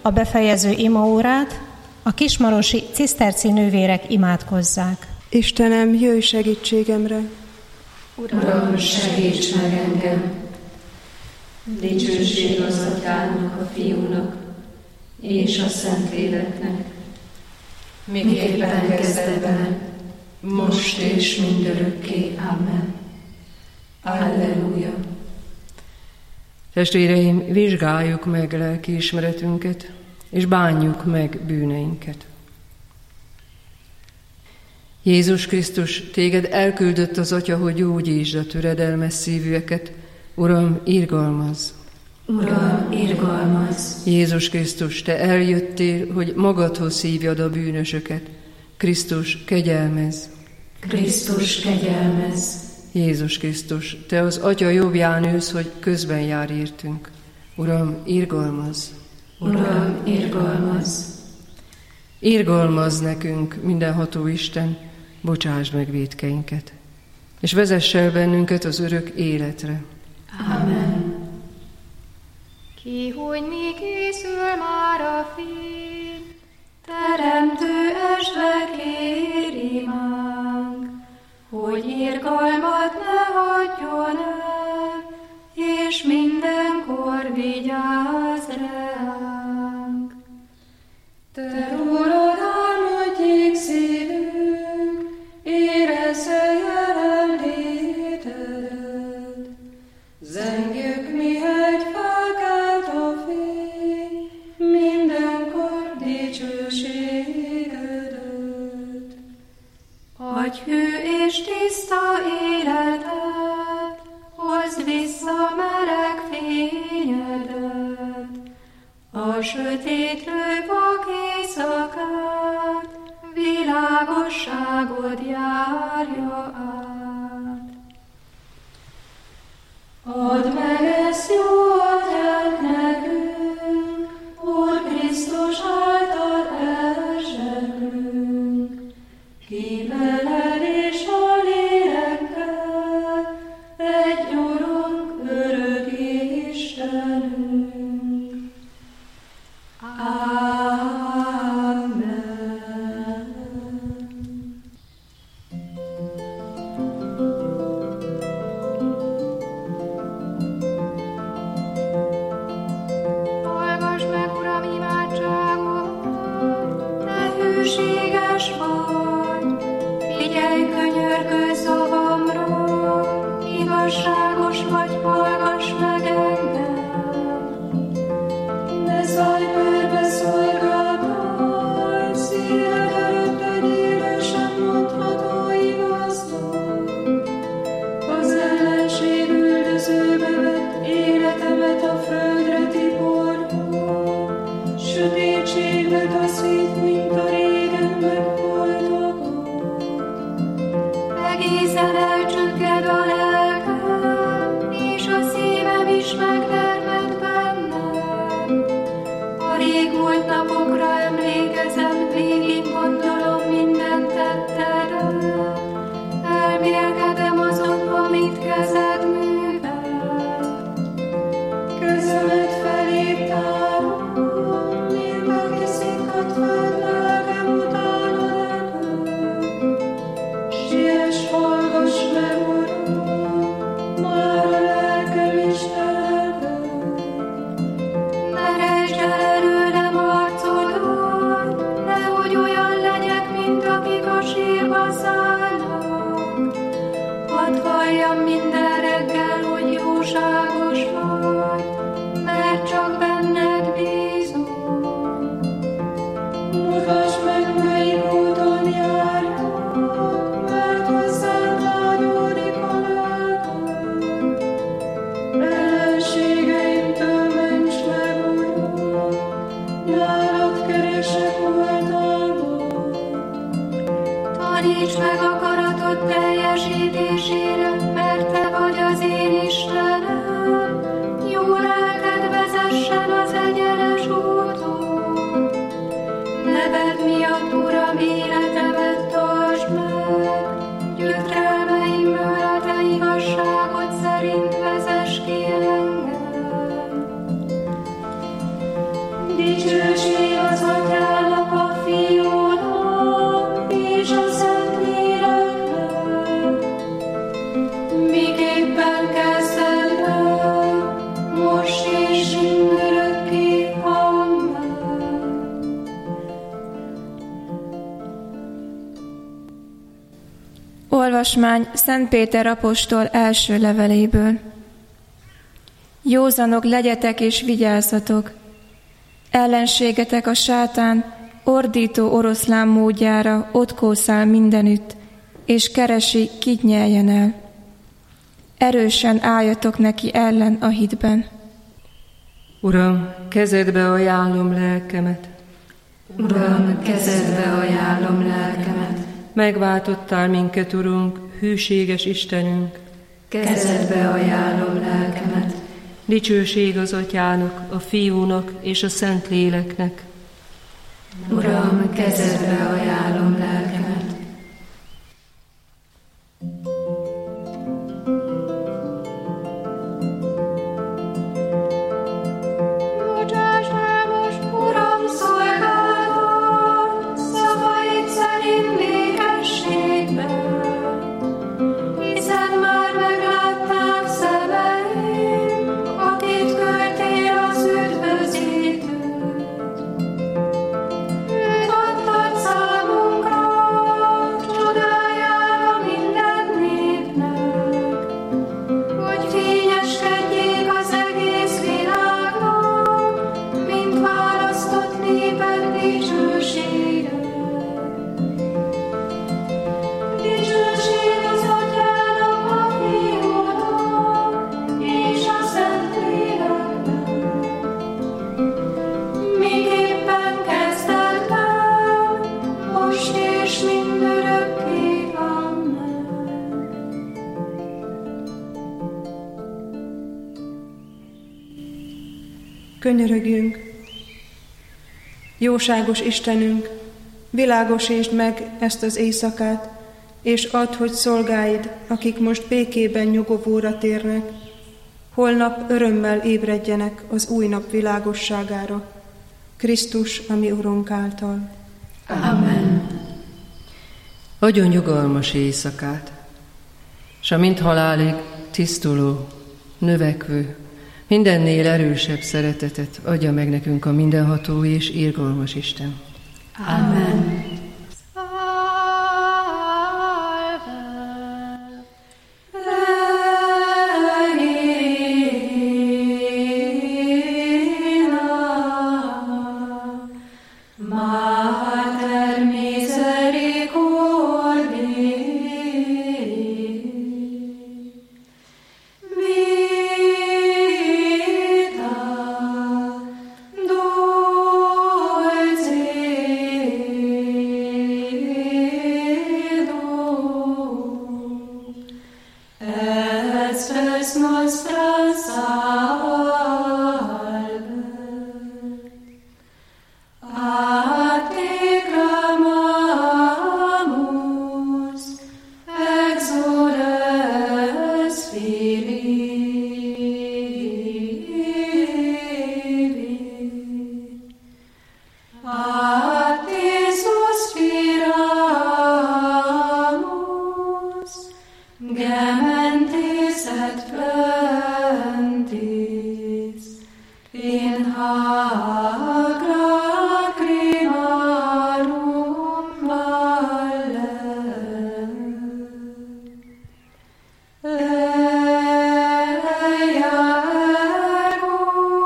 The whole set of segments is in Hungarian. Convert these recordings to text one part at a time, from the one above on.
a befejező imaórát a kismarosi ciszterci nővérek imádkozzák. Istenem, jöjj segítségemre! Uram, segíts meg engem! Dicsőség az Atyának, a Fiúnak és a Szentléleknek, miképpen kezdetben, most és mindörökké. Amen. Alleluja! Testvéreim, vizsgáljuk meg lelkiismeretünket, és bánjuk meg bűneinket. Jézus Krisztus, téged elküldött az Atya, hogy gyógyítsd a töredelmes szívűeket. Uram, irgalmazz! Uram, irgalmazz! Jézus Krisztus, te eljöttél, hogy magadhoz hívjad a bűnösöket. Krisztus, kegyelmezz! Krisztus, kegyelmezz! Jézus Krisztus, te az Atya jobbján ülsz, hogy közben jár értünk. Uram, irgalmazz! Uram, irgalmazz! Irgalmazz nekünk, mindenható Isten, bocsásd meg vétkeinket, és vezess el bennünket az örök életre. Amen. Ki, hogy mi készül már a fény, teremtő esve kér imánk, hogy irgalmat ne hagyjon el, és mindenkor vigyázz ránk. Te rólad álmodjék szívünk, érezze jelenlétedet. Zengjük, mihegy felkelt a fény, mindenkor dicsőségedet. Adj hű és tiszta életet, hozd vissza meleg fényedet. A sötétlő vak éjszakát, világosságod járja át. Add meg ezt jó Atyánk nekünk, Úr Krisztus által elzsebünk, ki veled és a lélekkel, egy Urunk, örök Istenünk. Taníts meg akaratod teljesítésére, mert te vagy az én Istenem. Jó lelked vezessen az egyenes úton. Neved miatt, Uram, életemet tartsd meg. Gyötrelmeimből a te igazságod szerint vezess ki engem. Dicsőség az Atyának, a Fiúnak és a Szentléleknek, miképpen kezdetben, most és mindörökké. Amen. Olvasmány Szent Péter apostol első leveléből. Józanok legyetek és vigyázzatok! Ellenségetek a sátán ordító oroszlán módjára ott kószál mindenütt, és keresi, kit nyeljen el. Erősen álljatok neki ellen a hitben. Uram, kezedbe ajánlom lelkemet. Uram, kezedbe ajánlom lelkemet. Megváltottál minket, Urunk, hűséges Istenünk. Kezedbe ajánlom lelkemet. Dicsőség az Atyának, a Fiúnak és a Szentléleknek. Uram, kezedbe ajánlom lelkemet. Bocsáss el most, Uram, szolgálatot, szavaid szerint békességben, hiszen már meglátták szemeim, akit küldtél az üdvözítőt. Őt adtad számunkra, csodájára minden népnek, hogy fényeskedjék az egész világnak, mint választott néped dicsősége. Dicsőség az Atyának, a Fiúnak és a Szentléleknek, miképpen kezdetben, most és mindörökké. Amen. Könyörögjünk! Jóságos Istenünk, világosítsd meg ezt az éjszakát, és add, hogy szolgáid, akik most békében nyugovóra térnek, holnap örömmel ébredjenek az új nap világosságára, Krisztus, a mi Urunk által. Amen. Adjon nyugalmas éjszakát, s a mint halálig tisztuló, növekvő, mindennél erősebb szeretetet adja meg nekünk a mindenható és irgalmas Isten. Amen. Mater misericordiae, vita dulcedo, et spes nostra salve. A te clamamus, exules Filii. A te suspiramus, gementes et plentis, in hac lacrimarum valle. Ea ergo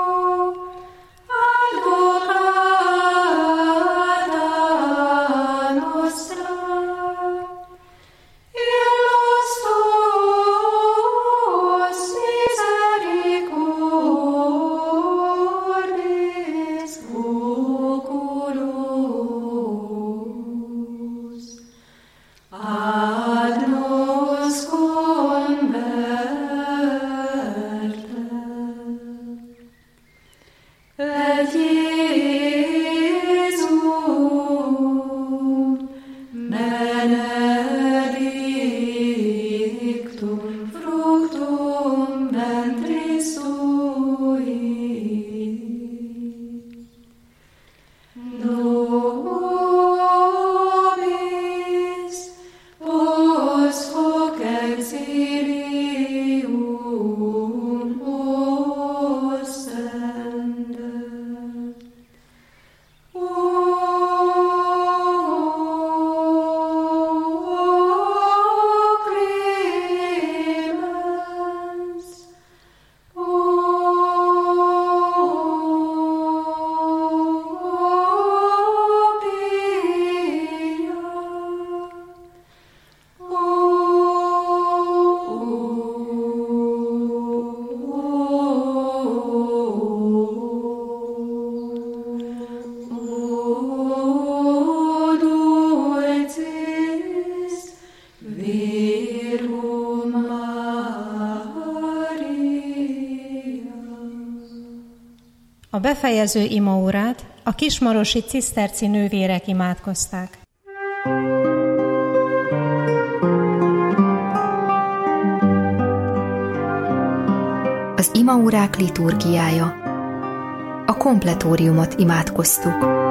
advocata nostra, illos tuos misericordis oculos, ad nos converte. Et Iesum benedictum fructum ventris sui. A befejező imaórát a kismarosi ciszterci nővérek imádkozták. Az imaórák liturgiája. A kompletóriumot imádkoztuk.